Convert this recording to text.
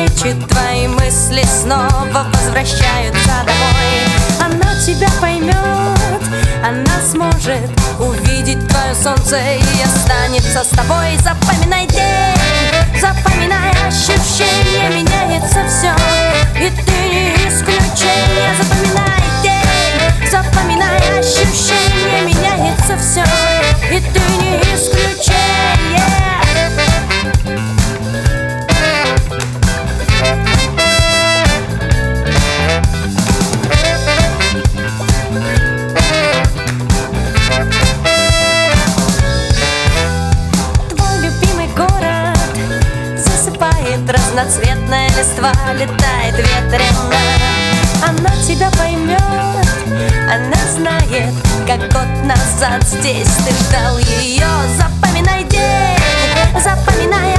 лечит твои мысли, снова возвращаются домой. Она тебя поймет, она сможет увидеть твое солнце и останется с тобой. Запоминай день, запоминай ощущения, меняется все, и ты не исключение. Запоминай день, запоминай ощущения, меняется все, и ты не исключение. Разноцветная листва летает ветрено. Она тебя поймет, она знает, как год назад здесь ты ждал ее. Запоминай день, запоминай